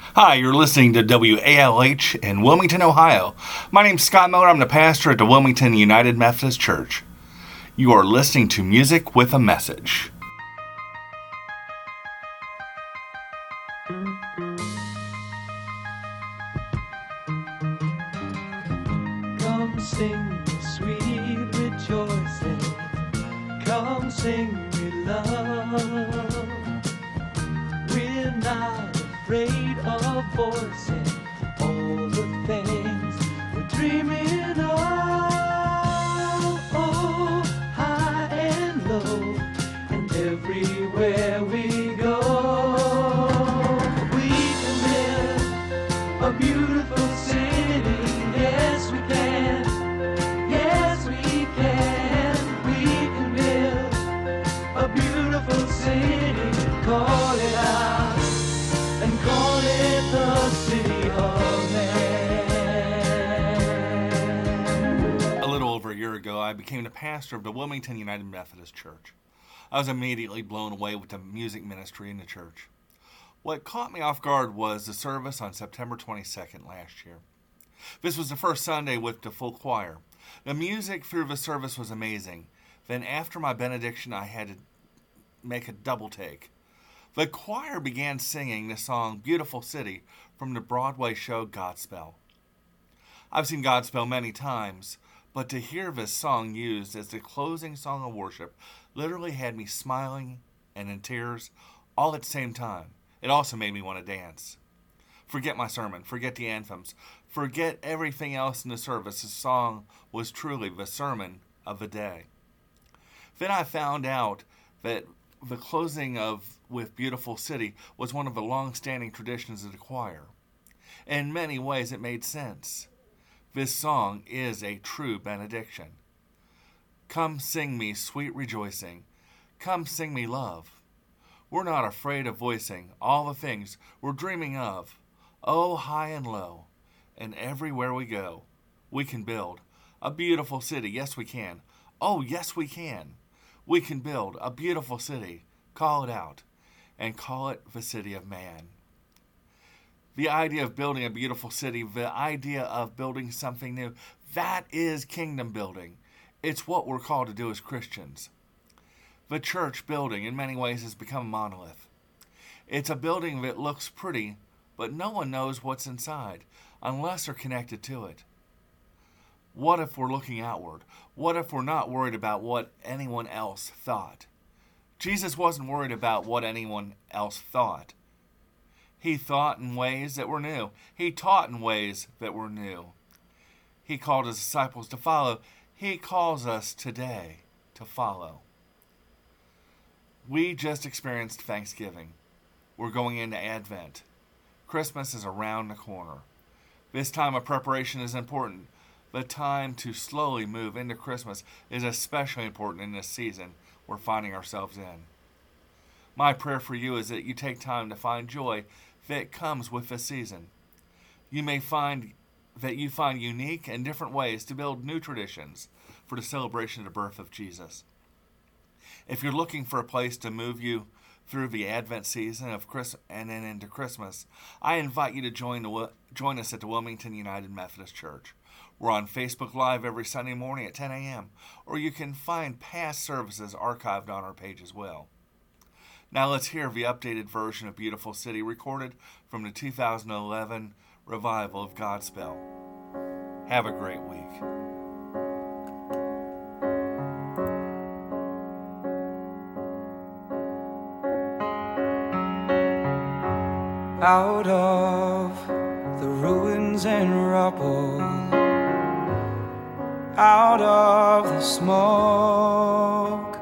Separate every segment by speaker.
Speaker 1: Hi, you're listening to WALH in Wilmington, Ohio. My name's Scott Miller. I'm the pastor at the Wilmington United Methodist Church. You are listening to Music with a Message.
Speaker 2: Come sing me sweet rejoicing. Come sing me love. We're not afraid of voicing all the things we're dreaming of. Oh, high and low, and everywhere we go, we can live a beautiful city. Yes, we can. Yes, we can. We can build a beautiful city. Call it out and call it the city of man.
Speaker 1: A little over a year ago, I became the pastor of the Wilmington United Methodist Church. I was immediately blown away with the music ministry in the church. What caught me off guard was the service on September 22nd last year. This was the first Sunday with the full choir. The music through the service was amazing. Then after my benediction, I had to make a double take. The choir began singing the song Beautiful City from the Broadway show Godspell. I've seen Godspell many times, but to hear this song used as the closing song of worship literally had me smiling and in tears all at the same time. It also made me want to dance. Forget my sermon, forget the anthems, forget everything else in the service. The song was truly the sermon of the day. Then I found out that the closing with Beautiful City was one of the long-standing traditions of the choir. In many ways it made sense. This song is a true benediction. Come sing me sweet rejoicing. Come sing me love. We're not afraid of voicing all the things we're dreaming of. Oh, high and low, and everywhere we go, we can build a beautiful city. Yes, we can. Oh, yes, we can. We can build a beautiful city. Call it out, and call it the city of man. The idea of building a beautiful city, the idea of building something new, that is kingdom building. It's what we're called to do as Christians. The church building, in many ways, has become a monolith. It's a building that looks pretty, but no one knows what's inside unless they're connected to it. What if we're looking outward? What if we're not worried about what anyone else thought? Jesus wasn't worried about what anyone else thought. He thought in ways that were new. He taught in ways that were new. He called his disciples to follow. He calls us today to follow. We just experienced Thanksgiving. We're going into Advent. Christmas is around the corner. This time of preparation is important. The time to slowly move into Christmas is especially important in this season we're finding ourselves in. My prayer for you is that you take time to find joy that comes with this season. You may find that you find unique and different ways to build new traditions for the celebration of the birth of Jesus. If you're looking for a place to move you through the Advent season of Christmas and then into Christmas, I invite you to join us at the Wilmington United Methodist Church. We're on Facebook Live every Sunday morning at 10 a.m., or you can find past services archived on our page as well. Now let's hear the updated version of Beautiful City recorded from the 2011 revival of Godspell. Have a great week.
Speaker 2: Out of the ruins and rubble, out of the smoke,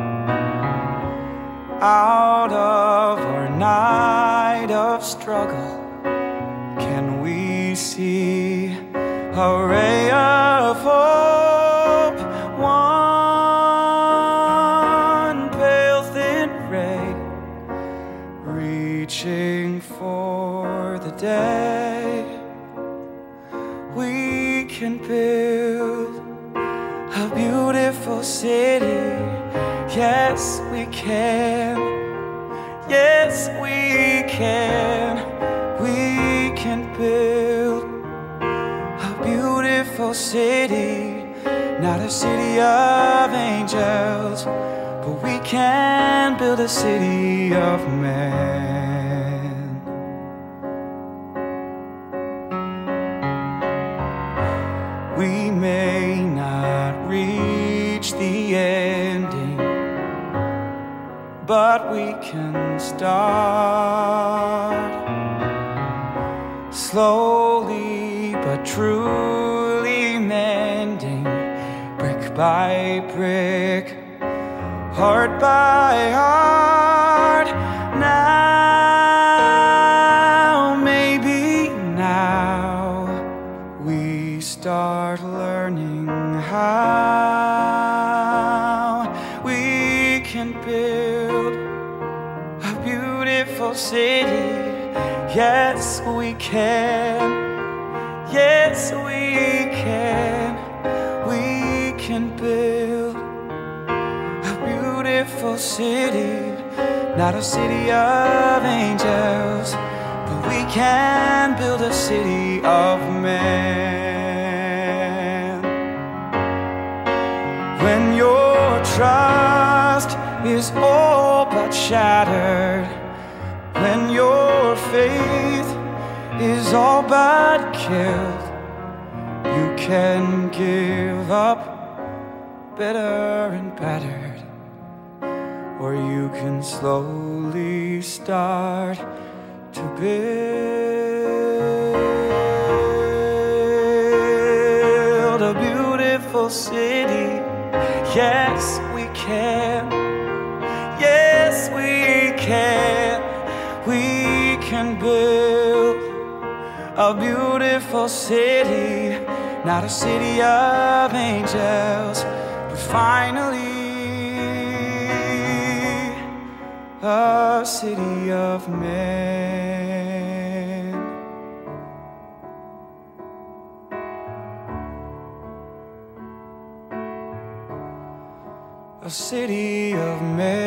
Speaker 2: out of our night of struggle, can we see a ray of hope? One pale thin ray reaching for the day. We can build a beautiful city. Yes, we can. Yes, we can. We beautiful city, not a city of angels, but we can build a city of men. We may not reach the ending, but we can start slowly but truly mending, brick by brick, heart by heart. Now, maybe now, we start learning how we can build a beautiful city. Yes, we can. Yes, we can. We can build a beautiful city, not a city of angels, but we can build a city of men. When your trust is all but shattered, when your faith is all but killed, you can give up better and battered, or you can slowly start to build a beautiful city. Yes, we can. Yes, we can. We can build a beautiful city, not a city of angels, but finally a city of men. A city of men.